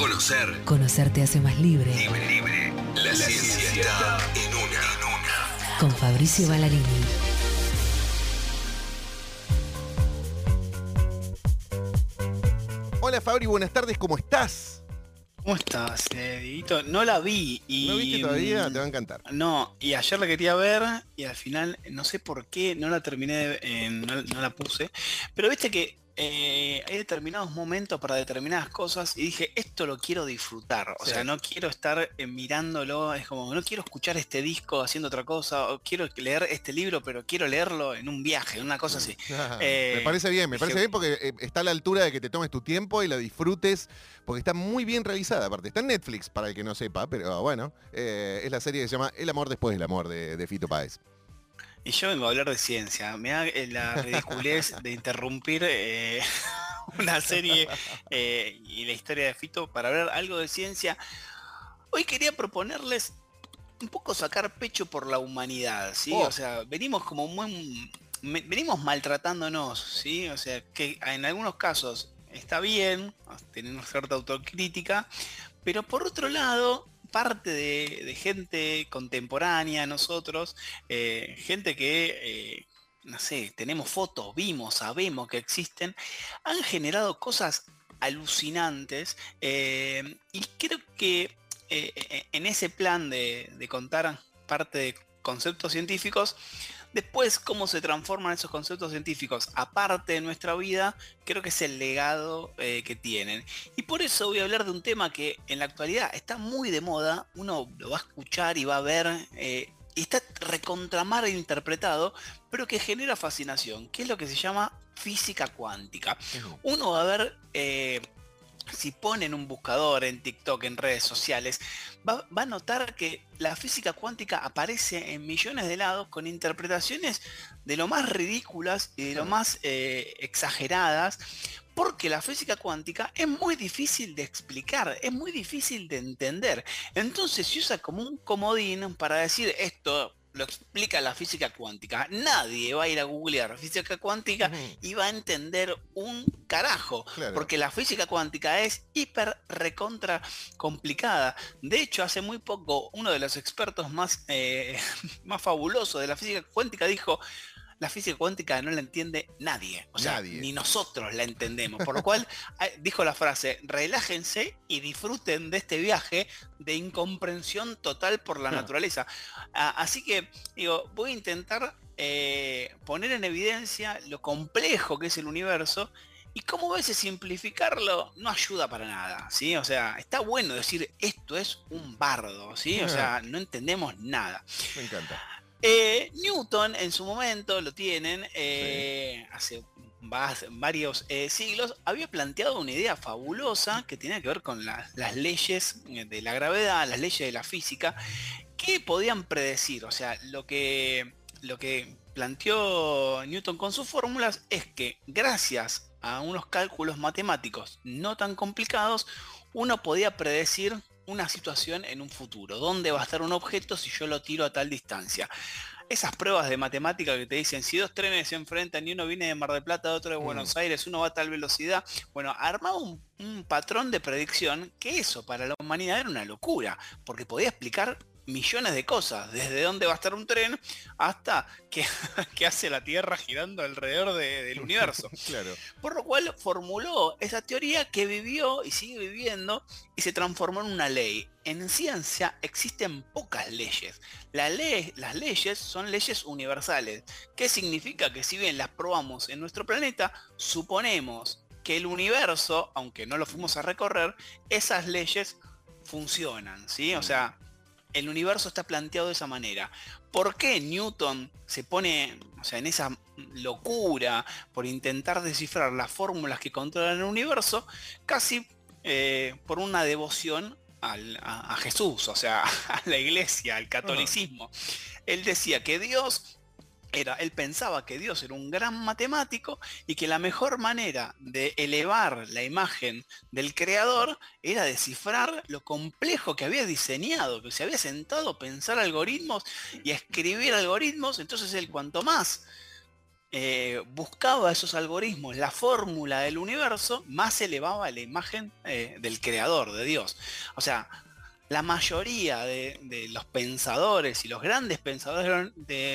Conocer. Conocer te hace más libre. Libre. La ciencia está en una. Con Fabricio Ballarini. Hola Fabri, buenas tardes, ¿cómo estás? ¿Cómo estás, Dieguito? No la vi y... ¿No viste todavía? Te va a encantar. No, y ayer la quería ver y al final no sé por qué no la terminé, no la puse. Pero viste que hay determinados momentos para determinadas cosas y dije, esto lo quiero disfrutar. O sea, no quiero estar mirándolo, es como, no quiero escuchar este disco haciendo otra cosa, o quiero leer este libro, pero quiero leerlo en un viaje, una cosa así. Me parece bien porque está a la altura de que te tomes tu tiempo y la disfrutes, porque está muy bien realizada, aparte. Está en Netflix, para el que no sepa, pero bueno, es la serie que se llama El amor después del amor, de Fito Páez. Y yo vengo a hablar de ciencia. Me da la ridiculez de interrumpir una serie y la historia de Fito para hablar algo de ciencia. Hoy quería proponerles un poco sacar pecho por la humanidad, ¿sí? O sea, venimos como venimos maltratándonos, ¿sí? O sea, que en algunos casos está bien, tenemos cierta autocrítica, pero por otro lado, parte de gente contemporánea, nosotros, gente que, no sé, tenemos fotos, vimos, sabemos que existen, han generado cosas alucinantes y creo que en ese plan de contar parte de conceptos científicos, después cómo se transforman esos conceptos científicos aparte de nuestra vida, creo que es el legado que tienen. Y por eso voy a hablar de un tema que en la actualidad está muy de moda, uno lo va a escuchar y va a ver, y está recontramar interpretado, pero que genera fascinación, que es lo que se llama física cuántica. Uno va a ver... si ponen un buscador en TikTok, en redes sociales, va a notar que la física cuántica aparece en millones de lados con interpretaciones de lo más ridículas y de lo más exageradas, porque la física cuántica es muy difícil de explicar, es muy difícil de entender. Entonces se usa como un comodín para decir esto lo explica la física cuántica. Nadie va a ir a googlear física cuántica y va a entender un carajo, porque la física cuántica es hiper recontra complicada. De hecho, hace muy poco uno de los expertos más fabulosos de la física cuántica dijo: la física cuántica no la entiende nadie, o sea, ni nosotros la entendemos, por lo cual dijo la frase: relájense y disfruten de este viaje de incomprensión total por la naturaleza. Así que, digo, voy a intentar poner en evidencia lo complejo que es el universo y cómo a veces simplificarlo no ayuda para nada, ¿sí? O sea, está bueno decir esto es un bardo, ¿sí? O sea, no entendemos nada. Me encanta. Newton en su momento, lo tienen, hace varios siglos, había planteado una idea fabulosa que tenía que ver con las leyes de la gravedad, las leyes de la física, que podían predecir. O sea, lo que planteó Newton con sus fórmulas es que gracias a unos cálculos matemáticos no tan complicados, uno podía predecir una situación en un futuro. ¿Dónde va a estar un objeto si yo lo tiro a tal distancia? Esas pruebas de matemática que te dicen, si dos trenes se enfrentan y uno viene de Mar del Plata, otro de Buenos Aires, uno va a tal velocidad. Bueno, armaba un patrón de predicción que eso para la humanidad era una locura, porque podía explicar millones de cosas, desde dónde va a estar un tren hasta qué hace la Tierra girando alrededor del universo. Claro. Por lo cual formuló esa teoría que vivió y sigue viviendo y se transformó en una ley. En ciencia existen pocas leyes. Las leyes son leyes universales. ¿Qué significa? Que si bien las probamos en nuestro planeta, suponemos que el universo, aunque no lo fuimos a recorrer, esas leyes funcionan, ¿sí? O sea, el universo está planteado de esa manera. ¿Por qué Newton se pone, o sea, en esa locura por intentar descifrar las fórmulas que controlan el universo? Casi por una devoción a Jesús, o sea, a la iglesia, al catolicismo. Él decía que él pensaba que Dios era un gran matemático y que la mejor manera de elevar la imagen del creador era descifrar lo complejo que había diseñado, que se había sentado a pensar algoritmos y a escribir algoritmos. Entonces él, cuanto más buscaba esos algoritmos, la fórmula del universo, más elevaba la imagen del creador, de Dios. O sea, la mayoría de los pensadores y los grandes pensadores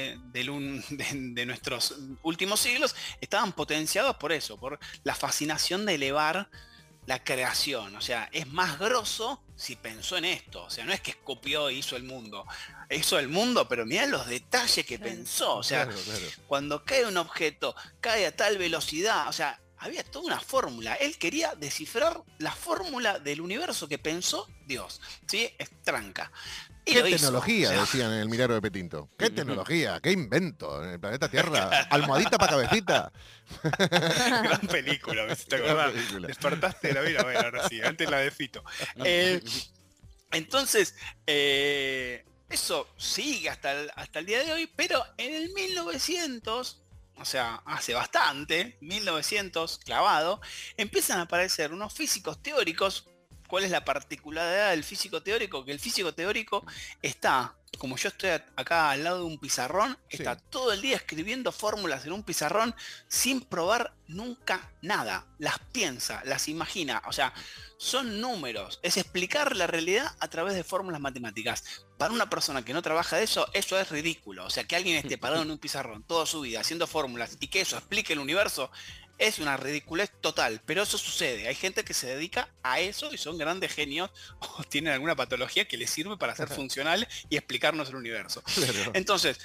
de nuestros últimos siglos estaban potenciados por eso, por la fascinación de elevar la creación. O sea, es más grosso si pensó en esto. O sea, no es que copió e hizo el mundo. Hizo el mundo, pero mirá los detalles que pensó. O sea, Claro, claro. cuando cae un objeto, cae a tal velocidad. O sea, había toda una fórmula. Él quería descifrar la fórmula del universo que pensó Dios. ¿Sí? Es tranca. Y ¿Qué lo hizo. tecnología? O sea, Decían en el Milagro de Petinto. ¿Qué tecnología? ¿Qué invento? En el planeta Tierra. ¿Almohadita para cabecita? gran película, me hiciste Gran acordar. película. Despertaste la vida, bueno, ahora sí, antes la de Fito. Eh, entonces, eso sigue hasta el día de hoy, pero en el 1900, o sea, hace bastante, 1900 clavado, empiezan a aparecer unos físicos teóricos. ¿Cuál es la particularidad del físico teórico? Que el físico teórico está, como yo estoy acá al lado de un pizarrón, Sí. está todo el día escribiendo fórmulas en un pizarrón sin probar nunca nada. Las piensa, las imagina. O sea, son números. Es explicar la realidad a través de fórmulas matemáticas. Para una persona que no trabaja de eso, eso es ridículo. O sea, que alguien esté parado en un pizarrón toda su vida haciendo fórmulas y que eso explique el universo, es una ridiculez total, pero eso sucede. Hay gente que se dedica a eso y son grandes genios o tienen alguna patología que les sirve para ser funcional y explicarnos el universo. Claro. Entonces,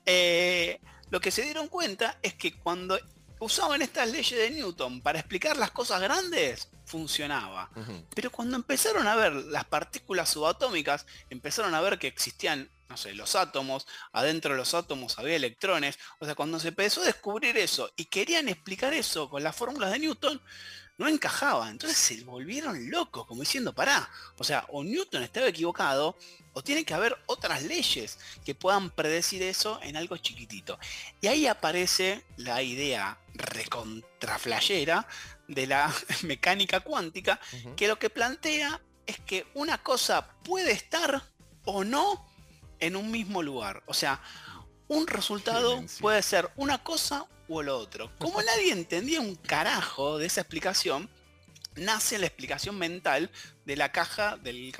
lo que se dieron cuenta es que cuando usaban estas leyes de Newton para explicar las cosas grandes, funcionaba. Ujú. Pero cuando empezaron a ver las partículas subatómicas, empezaron a ver que existían, no sé, los átomos, adentro de los átomos había electrones. O sea, cuando se empezó a descubrir eso y querían explicar eso con las fórmulas de Newton, no encajaba. Entonces se volvieron locos, como diciendo, pará. O sea, o Newton estaba equivocado, o tiene que haber otras leyes que puedan predecir eso en algo chiquitito. Y ahí aparece la idea recontraflayera de la mecánica cuántica, Ujú. que lo que plantea es que una cosa puede estar o no en un mismo lugar. O sea, un resultado Clemencia. puede ser una cosa o lo otro. Como nadie entendía un carajo de esa explicación, nace la explicación mental de la caja del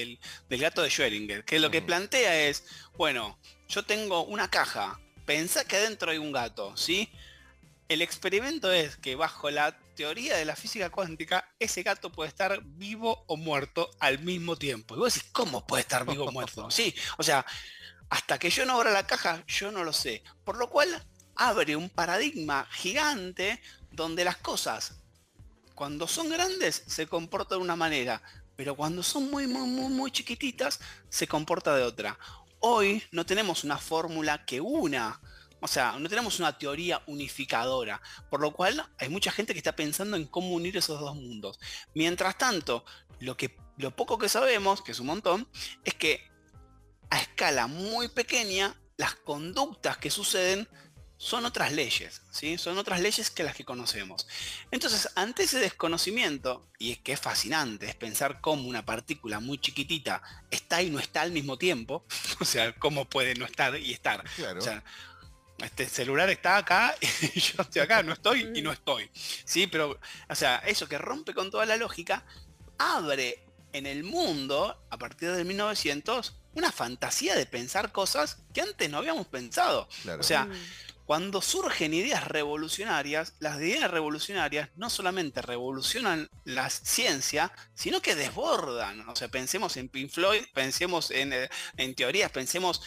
gato de Schrödinger, que lo que Ujú. plantea es, bueno, yo tengo una caja, pensá que adentro hay un gato, ¿sí? El experimento es que bajo la teoría de la física cuántica, ese gato puede estar vivo o muerto al mismo tiempo. Y vos decís, ¿cómo puede estar vivo o muerto? Sí, o sea, hasta que yo no abra la caja, yo no lo sé. Por lo cual abre un paradigma gigante donde las cosas, cuando son grandes, se comportan de una manera, pero cuando son muy, muy, muy, muy chiquititas, se comporta de otra. Hoy no tenemos una fórmula que una, o sea, no tenemos una teoría unificadora, por lo cual hay mucha gente que está pensando en cómo unir esos dos mundos. Mientras tanto, lo poco que sabemos, que es un montón, es que a escala muy pequeña, las conductas que suceden son otras leyes, ¿sí? Son otras leyes que las que conocemos. Entonces, ante ese desconocimiento, y es que es fascinante, es pensar cómo una partícula muy chiquitita está y no está al mismo tiempo, o sea, cómo puede no estar y estar. Claro. O sea, este celular está acá y yo estoy acá, no estoy y no estoy. Sí, pero, o sea, eso que rompe con toda la lógica, abre en el mundo, a partir del 1900, una fantasía de pensar cosas que antes no habíamos pensado. Claro. O sea, cuando surgen ideas revolucionarias, las ideas revolucionarias no solamente revolucionan la ciencia, sino que desbordan. O sea, pensemos en Pink Floyd, pensemos en teorías, pensemos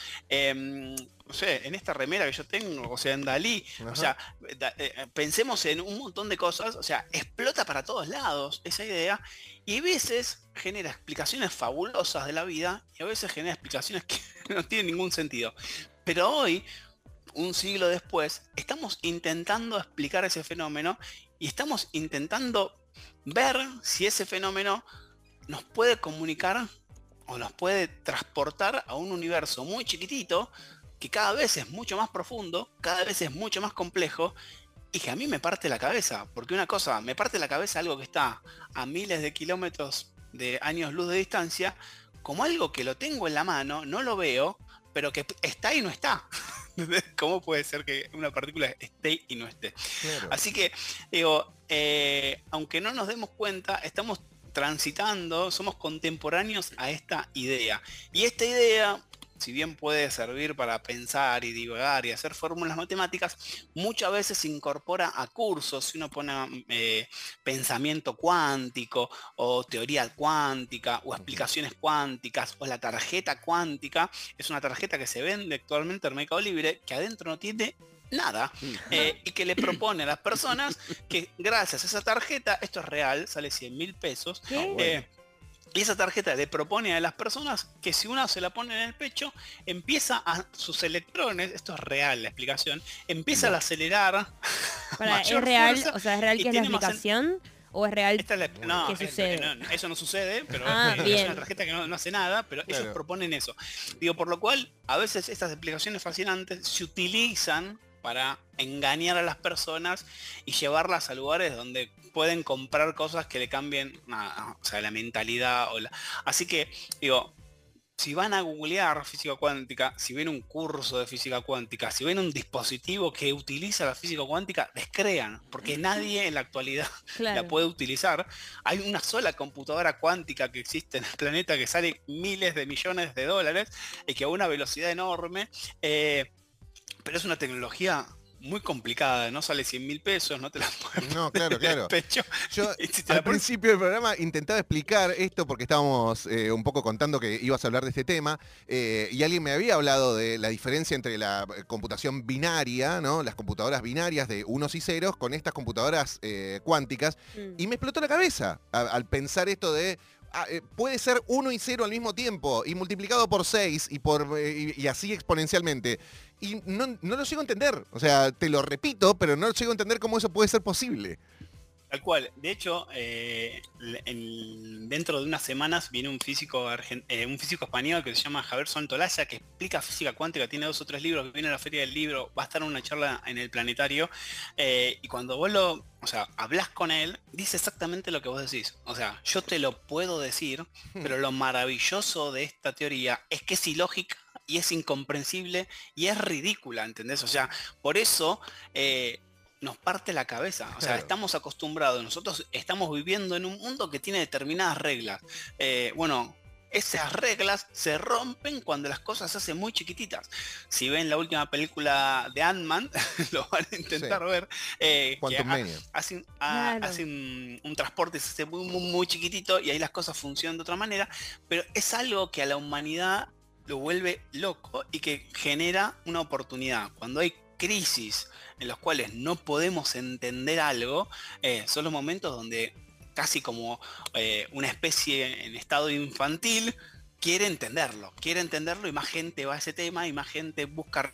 no sé, en esta remera que yo tengo, o sea, en Dalí. Ajá. O sea, pensemos en un montón de cosas. O sea, explota para todos lados esa idea y a veces genera explicaciones fabulosas de la vida y a veces genera explicaciones que no tienen ningún sentido. Pero hoy, un siglo después, estamos intentando explicar ese fenómeno y estamos intentando ver si ese fenómeno nos puede comunicar o nos puede transportar a un universo muy chiquitito que cada vez es mucho más profundo, cada vez es mucho más complejo y que a mí me parte la cabeza, porque una cosa, me parte la cabeza algo que está a miles de kilómetros de años luz de distancia, como algo que lo tengo en la mano, no lo veo, pero que está y no está. ¿Cómo puede ser que una partícula esté y no esté? Claro. Así que, digo, aunque no nos demos cuenta, estamos transitando, somos contemporáneos a esta idea. Y esta idea, si bien puede servir para pensar y divagar y hacer fórmulas matemáticas, muchas veces se incorpora a cursos. Si uno pone pensamiento cuántico o teoría cuántica o explicaciones cuánticas o la tarjeta cuántica, es una tarjeta que se vende actualmente en Mercado Libre, que adentro no tiene nada, y que le propone a las personas que gracias a esa tarjeta, esto es real, sale 100.000 pesos, y esa tarjeta le propone a las personas que si uno se la pone en el pecho, empieza a sus electrones, esto es real la explicación, empieza a acelerar. ¿Es real? O sea, ¿es real que es la explicación? ¿O es real no, que sucede? No, eso no sucede, pero bien. es una tarjeta que no hace nada, pero ellos proponen eso. Digo, por lo cual, a veces estas explicaciones fascinantes se utilizan para engañar a las personas y llevarlas a lugares donde pueden comprar cosas que le cambien o sea, la mentalidad. Así que, digo, si van a googlear física cuántica, si ven un curso de física cuántica, si ven un dispositivo que utiliza la física cuántica, descrean, porque nadie en la actualidad la puede utilizar. Hay una sola computadora cuántica que existe en el planeta que sale miles de millones de dólares y que a una velocidad enorme, pero es una tecnología muy complicada, no sale 100.000 pesos, no te la puedes poner en el pecho. Yo al principio del programa intentaba explicar esto porque estábamos un poco contando que ibas a hablar de este tema, y alguien me había hablado de la diferencia entre la computación binaria, ¿no? Las computadoras binarias de unos y ceros con estas computadoras cuánticas, y me explotó la cabeza al pensar esto de puede ser 1 y 0 al mismo tiempo y multiplicado por 6 y así exponencialmente. Y no lo llego a entender. O sea, te lo repito, pero no llego a entender cómo eso puede ser posible. Tal cual. De hecho, dentro de unas semanas viene un físico español que se llama Javier Santolaya, que explica física cuántica, tiene 2 o 3 libros, viene a la Feria del Libro, va a estar en una charla en el Planetario, y cuando vos hablas con él, dice exactamente lo que vos decís. O sea, yo te lo puedo decir, pero lo maravilloso de esta teoría es que es ilógica y es incomprensible y es ridícula, ¿entendés? O sea, por eso nos parte la cabeza. O sea, estamos acostumbrados, nosotros estamos viviendo en un mundo que tiene determinadas reglas. Esas reglas se rompen cuando las cosas se hacen muy chiquititas. Si ven la última película de Ant-Man, lo van a intentar ver, que hacen un transporte, se hace muy, muy, muy chiquitito y ahí las cosas funcionan de otra manera, pero es algo que a la humanidad lo vuelve loco y que genera una oportunidad. Cuando hay crisis en los cuales no podemos entender algo, son los momentos donde casi como una especie en estado infantil quiere entenderlo y más gente va a ese tema y más gente busca.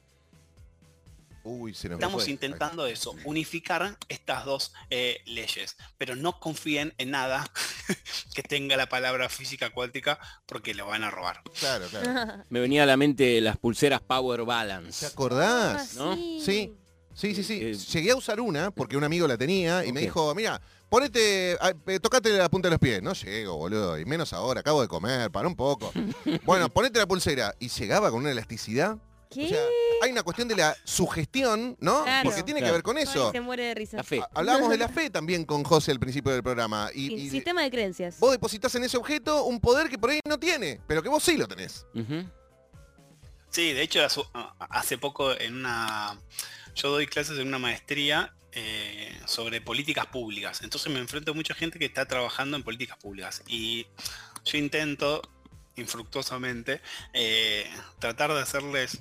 Estamos intentando eso, unificar estas dos leyes, pero no confíen en nada que tenga la palabra física cuántica porque lo van a robar. Claro. Me venía a la mente las pulseras Power Balance. ¿Te acordás? ¿No? Sí. Llegué a usar una porque un amigo la tenía y me dijo, mira, tocate la punta de los pies. No llego, boludo, y menos ahora, acabo de comer, para un poco. Bueno, ponete la pulsera. Y llegaba con una elasticidad. ¿Qué? O sea, hay una cuestión de la sugestión, ¿no? Claro. Porque tiene que ver con eso. Ay, se muere de risa. La fe. Hablábamos de la fe también con José al principio del programa. Y sistema de creencias. vos depositas en ese objeto un poder que por ahí no tiene, pero que vos sí lo tenés. Sí, de hecho, hace poco yo doy clases en una maestría sobre políticas públicas. Entonces me enfrento a mucha gente que está trabajando en políticas públicas. Y yo intento infructuosamente tratar de hacerles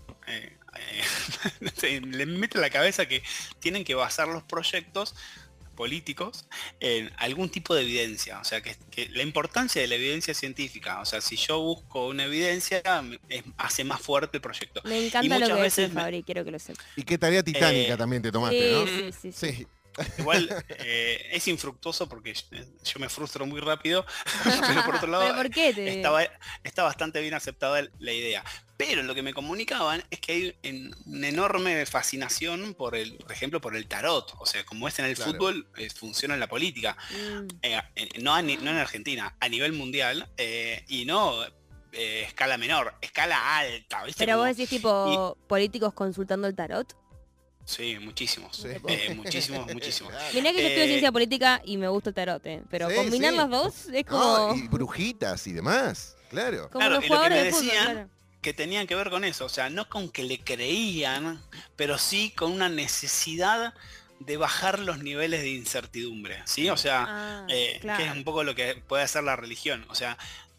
les meto en la cabeza que tienen que basar los proyectos políticos en algún tipo de evidencia, o sea que la importancia de la evidencia científica, o sea, si yo busco una evidencia hace más fuerte el proyecto. Me encanta lo que decís, Fabri, quiero que lo sepas. Y qué tarea titánica también te tomaste, ¿no? Sí. Igual es infructuoso porque yo me frustro muy rápido, pero por otro lado ¿Pero por qué está bastante bien aceptada la idea. Pero lo que me comunicaban es que hay una enorme fascinación por ejemplo, por el tarot. O sea, como es en el fútbol, funciona en la política. No en Argentina, a nivel mundial, y no escala menor, escala alta, ¿viste? Pero Como- vos decís tipo políticos consultando el tarot. Sí, muchísimos. Sí. Muchísimos. Mirá que yo estudio Eh, ciencia política y me gusta el tarot, pero Sí, combinar sí. las dos es No, como, y brujitas y demás, claro. como Claro, los y lo que jugadores me de fútbol. decían, Claro. que tenían que ver con eso, o sea, no con que le creían, pero sí con una necesidad de bajar los niveles de incertidumbre, ¿sí? O sea, Ah, que claro. es un poco lo que puede hacer la religión, o sea,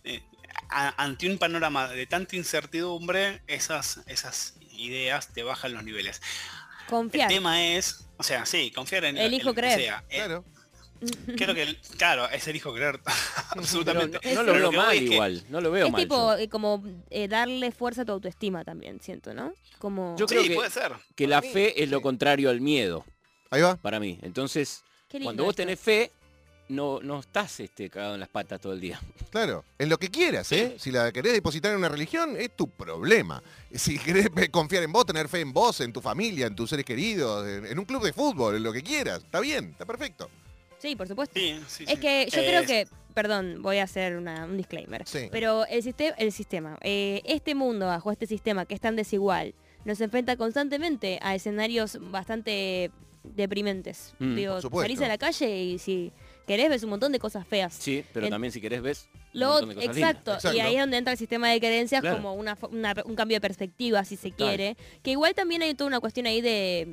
ante un panorama de tanta incertidumbre, esas ideas te bajan los niveles. Confiar. El tema es, o sea, sí, confiar en Elijo lo que creer. sea. Claro. Creo que, claro, es elijo creer, Pero absolutamente. no lo Pero veo que voy mal es que- igual, no lo veo Es mal. tipo yo. como darle fuerza a tu autoestima también, siento, ¿no? Como... Yo creo Sí, que- puede ser. Que la Para mí, fe es lo sí. contrario al miedo, Ahí va. para mí. Entonces, Qué lindo cuando vos esto. tenés fe, no estás cagado en las patas todo el día. Claro, en lo que quieras, ¿eh? Si la querés depositar en una religión, es tu problema. Si querés confiar en vos, tener fe en vos, en tu familia, en tus seres queridos, en un club de fútbol, en lo que quieras, está bien, está perfecto. Sí, por supuesto. Sí, sí, Es sí. que yo creo que, perdón, voy a hacer un disclaimer, Sí. pero el sistema, este mundo bajo este sistema que es tan desigual, nos enfrenta constantemente a escenarios bastante deprimentes. Digo, por supuesto. salís a la calle y si querés ves un montón de cosas feas. Sí, pero En- también si querés ves un Lo, montón de cosas lindas. exacto, Exacto. y ahí es donde entra el sistema de creencias Claro. como un cambio de perspectiva, si se Total. quiere, que igual también hay toda una cuestión ahí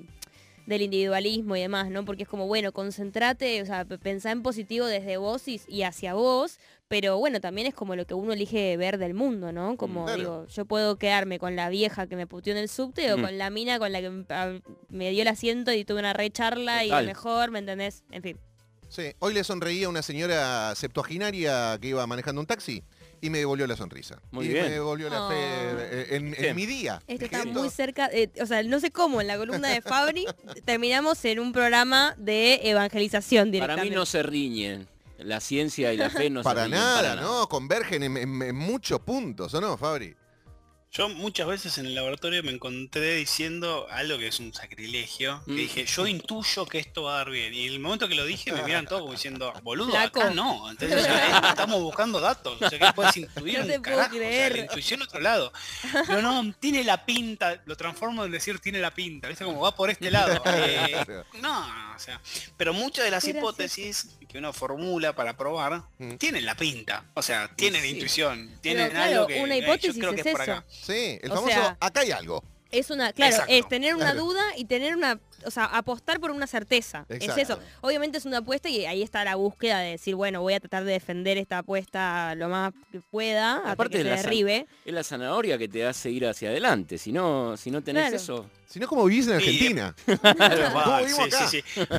del individualismo y demás, ¿no? Porque es como, bueno, concentrate, o sea, pensá en positivo desde vos y hacia vos, pero bueno, también es como lo que uno elige ver del mundo, ¿no? Como Claro. digo, yo puedo quedarme con la vieja que me puteó en el subte o con la mina con la que me dio el asiento y tuve una recharla y Total. lo mejor, ¿me entendés? En fin. Sí, hoy le sonreía a una señora septuaginaria que iba manejando un taxi y me devolvió la sonrisa. Muy y bien. me devolvió la fe en Bien. mi día. Esto está Sí. muy cerca, o sea, no sé cómo, en la columna de Fabri terminamos en un programa de evangelización Para directamente. mí no se riñen. La ciencia y la fe no Para se riñen. nada, ¿no? Convergen en muchos puntos, ¿o no, Fabri? Yo muchas veces en el laboratorio me encontré diciendo algo que es un sacrilegio. Que dije, yo intuyo que esto va a dar bien. Y en el momento que lo dije me miran todos como diciendo, boludo, Flaco. acá no. Entonces, o sea, estamos buscando datos. O sea, que puedes intuir No te un puedo carajo. O sea, creer. la intuición otro lado. Pero no, tiene la pinta. Lo transformo en decir tiene la pinta. ¿Viste? Como va por este lado. Claro. No, o sea. Pero muchas de las Qué gracioso. hipótesis que uno formula para probar Mm. tienen la pinta. O sea, tienen Sí. intuición. Pero Tienen claro, algo que una yo hipótesis creo que es es por eso. acá. Sí, el O famoso, sea, acá hay algo. Es una, claro, Exacto. es tener una Claro. duda y tener una, o sea, apostar por una certeza. Exacto. Es eso. Obviamente es una apuesta y ahí está la búsqueda de decir, bueno, voy a tratar de defender esta apuesta lo más que pueda hasta Aparte que de se la derribe. Es la zanahoria que te hace ir hacia adelante. Si no tenés Claro. eso. Si no, como vivís en Sí, Argentina. Tal ¿Cómo cual, vivimos acá? sí.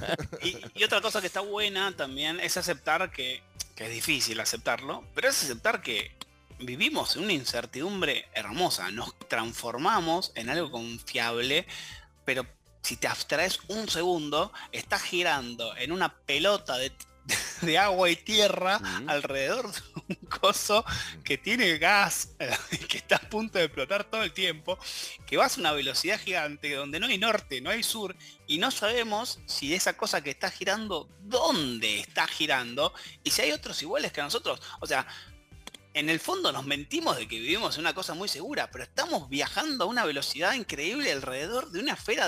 Y otra cosa que está buena también es aceptar que es difícil aceptarlo, pero es aceptar que vivimos en una incertidumbre hermosa. Nos transformamos en algo confiable, pero si te abstraes un segundo, estás girando en una pelota de agua y tierra Ujú. alrededor de un coso que tiene gas, que está a punto de explotar todo el tiempo, que vas a una velocidad gigante donde no hay norte, no hay sur, y no sabemos si esa cosa que está girando, dónde está girando, y si hay otros iguales que nosotros. O sea, en el fondo nos mentimos de que vivimos en una cosa muy segura, pero estamos viajando a una velocidad increíble alrededor de una esfera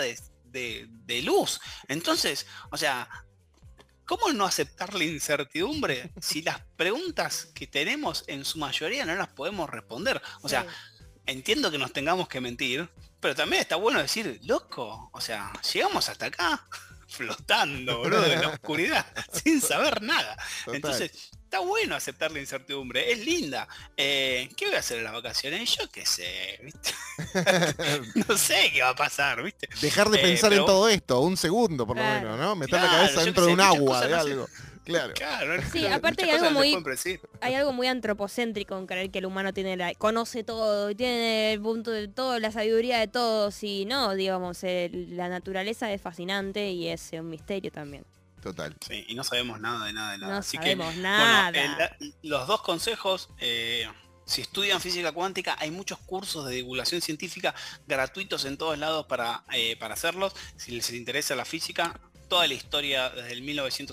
de luz. Entonces, o sea, ¿cómo no aceptar la incertidumbre si las preguntas que tenemos en su mayoría no las podemos responder? O sea, entiendo que nos tengamos que mentir, pero también está bueno decir, loco, o sea, llegamos hasta acá flotando, boludo, en la oscuridad, sin saber nada. Total. Entonces, está bueno aceptar la incertidumbre, es linda. ¿Qué voy a hacer en las vacaciones? Yo qué sé, ¿viste? No sé qué va a pasar, ¿viste? Dejar de pensar pero- en todo esto, un segundo por lo Claro. menos, ¿no? Meter la Claro, cabeza yo dentro qué de sé, un muchas agua, cosas de no sé. algo. Claro. Claro, Sí, muchas aparte hay cosas algo no se muy- pueden predecir. Hay algo muy antropocéntrico en creer que el humano conoce todo y tiene el punto de todo, la sabiduría de todos y no, digamos, la naturaleza es fascinante y es un misterio también. Total. Sí, y no sabemos nada de nada de nada. No Así sabemos que, nada. bueno, los dos consejos, si estudian física cuántica, hay muchos cursos de divulgación científica gratuitos en todos lados para hacerlos. Si les interesa la física, toda la historia desde el 1900,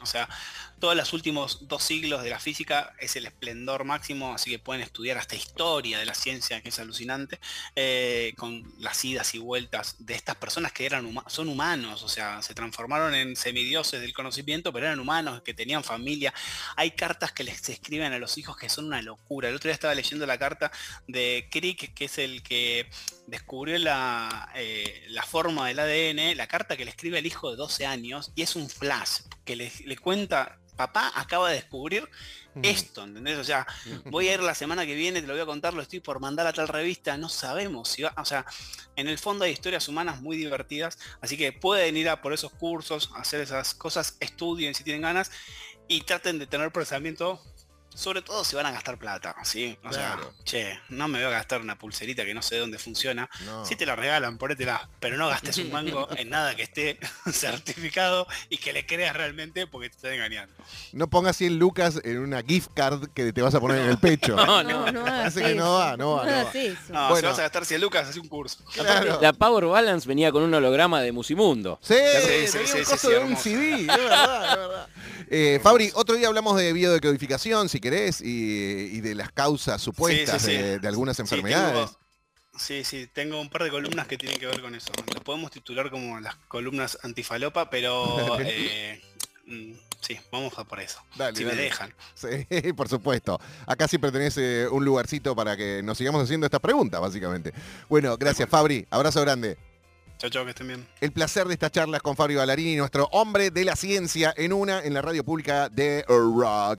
O sea, todos los últimos 2 siglos de la física es el esplendor máximo, así que pueden estudiar hasta historia de la ciencia, que es alucinante, con las idas y vueltas de estas personas que son humanos, o sea, se transformaron en semidioses del conocimiento, pero eran humanos, que tenían familia. Hay cartas que les escriben a los hijos que son una locura. El otro día estaba leyendo la carta de Crick, que es el que descubrió la forma del ADN, la carta que le escribe al hijo de 12 años, y es un flash, que le cuenta: papá acaba de descubrir esto, ¿entendés? O sea, voy a ir la semana que viene, te lo voy a contar, lo estoy por mandar a tal revista, no sabemos si va, o sea, en el fondo hay historias humanas muy divertidas, así que pueden ir a por esos cursos, hacer esas cosas, estudien si tienen ganas y traten de tener pensamiento, sobre todo si van a gastar plata, ¿sí? O sea, che, no me voy a gastar una pulserita que no sé de dónde funciona. No. Si te la regalan, ponétela, pero no gastes un mango en nada que esté certificado y que le creas realmente, porque te están engañando. No pongas 100 lucas en una gift card que te vas a poner en el pecho. No, No hagas Parece que no va, no va, no va. hagas eso. No, Bueno. si vas a gastar 100 lucas, haz un curso. Claro. La Power Balance venía con un holograma de Musimundo. Sí, Sí, tenía sí, un sí, coso sí, de un hermoso. CD, es verdad, es verdad. Fabri, otro día hablamos de biodecodificación, si querés, y de las causas supuestas Sí, sí, sí. de algunas Sí, enfermedades. tengo un par de columnas que tienen que ver con eso. Las podemos titular como las columnas antifalopa, pero sí, vamos a por eso. Dale, si dale. me dejan. Sí, por supuesto. Acá siempre tenés un lugarcito para que nos sigamos haciendo estas preguntas, básicamente. Bueno, gracias, Fabri. Abrazo grande. Chao, chao, que estén bien. El placer de estas charlas con Fabri Ballarini, nuestro hombre de la ciencia en la radio pública de Rock.